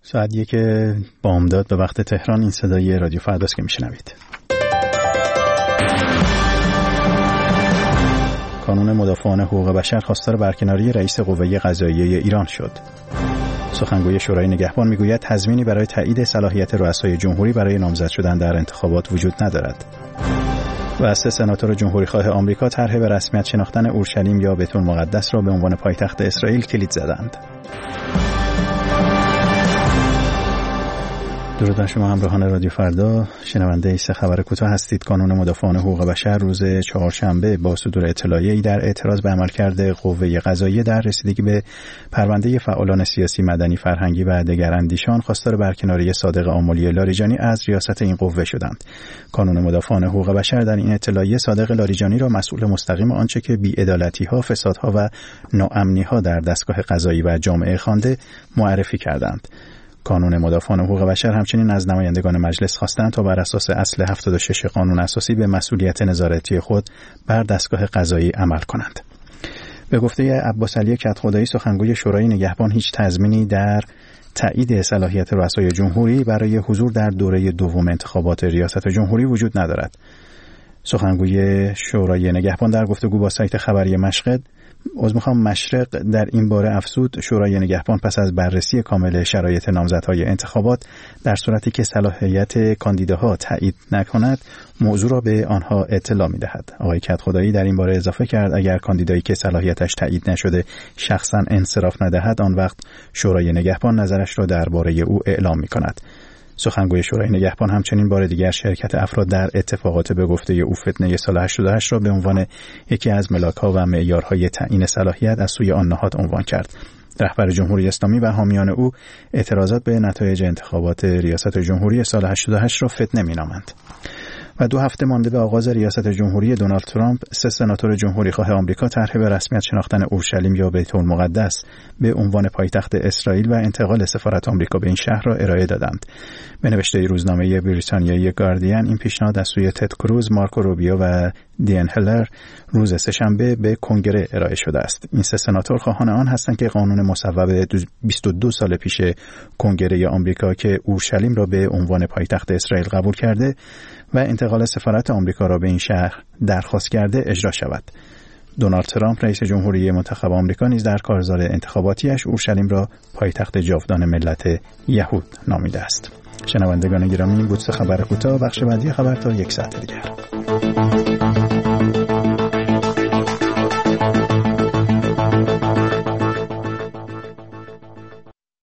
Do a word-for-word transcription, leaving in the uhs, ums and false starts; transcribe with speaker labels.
Speaker 1: ساعت یک بامداد به وقت تهران. این صدای رادیو فرداست که میشنوید. کانون مدافعان حقوق بشر خواستار برکناری رئیس قوه قضاییه ایران شد. سخنگوی شورای نگهبان میگوید تضمینی برای تایید صلاحیت رؤسای جمهوری برای نامزد شدن در انتخابات وجود ندارد. و سه سناتور جمهوریخواه آمریکا طرح به رسمیت شناختن اورشلیم یا بیت المقدس را به عنوان پایتخت اسرائیل کلید زدند. درود بر شما همراهان رادیو فردا، شنونده سه خبر کوتاه هستید. کانون مدافعان حقوق بشر روز چهارشنبه با صدور اطلاعیه‌ای در اعتراض به عملکرد قوه قضاییه در رسیدگی به پرونده فعالان سیاسی، مدنی، فرهنگی و دگراندیشان خواستار برکناری صادق آملی لاریجانی از ریاست این قوه شدند. کانون مدافعان حقوق بشر در این اطلاعیه صادق لاریجانی را مسئول مستقیم آنچه که بی‌عدالتی‌ها، فسادها و ناامنی‌ها در دستگاه قضایی و جامعه خوانده معرفی کردند. کانون مدافعان حقوق بشر همچنین از نمایندگان مجلس خواستند تا بر اساس اصل هفتاد و شش قانون اساسی به مسئولیت نظارتی خود بر دستگاه قضایی عمل کنند. به گفته عباس علی کدخدایی، سخنگوی شورای نگهبان، هیچ تضمینی در تایید صلاحیت رؤسای جمهوری برای حضور در دوره دوم انتخابات ریاست جمهوری وجود ندارد. سخنگوی شورای نگهبان در گفتگو با سایت خبری مشرق از میخوام مشرق در این باره افزود شورای نگهبان پس از بررسی کامل شرایط نامزدهای انتخابات در صورتی که صلاحیت کاندیداها تایید نکند موضوع را به آنها اطلاع میدهد. آقای کدخدایی در این باره اضافه کرد اگر کاندیدایی که صلاحیتش تایید نشده شخصا انصراف ندهد آن وقت شورای نگهبان نظرش را درباره او اعلام میکند. سخنگوی شورای نگهبان همچنین بار دیگر شرکت افراد در اتفاقات به گفته او فتنه سال هشتاد و هشت را به عنوان یکی از ملاک‌ها و معیارهای تعیین صلاحیت از سوی آن نهاد عنوان کرد. رهبر جمهوری اسلامی و حامیان او اعتراضات به نتایج انتخابات ریاست جمهوری سال هشتاد و هشت را فتنه می‌نامند. و دو هفته مانده به آغاز ریاست جمهوری دونالد ترامپ، سه سناتور جمهوریخواه آمریکا طرح به رسمیت شناختن اورشلیم یا بیت المقدس به عنوان پایتخت اسرائیل و انتقال سفارت آمریکا به این شهر را ارائه دادند. به نوشته روزنامه بریتانیایی گاردین، این پیشنهاد از سوی تد کروز، مارکو روبیو و دیان هلر روز سه‌شنبه به کنگره ارائه شده است. این سه سناتور خواهان آن هستند که قانون مصوب بیست و دو سال پیش کنگره آمریکا که اورشلیم را به عنوان پایتخت اسرائیل قبول کرده و انتقال سفارت آمریکا را به این شهر درخواست کرده اجرا شود. دونالد ترامپ رئیس جمهوری منتخب آمریکا نیز در کارزار انتخاباتیش اورشلیم را پایتخت جاودان ملت یهود نامیده است. شنوندگان گرامی، این بود سه خبر کوتاه. بخش بعدی خبر تا یک ساعت دیگر.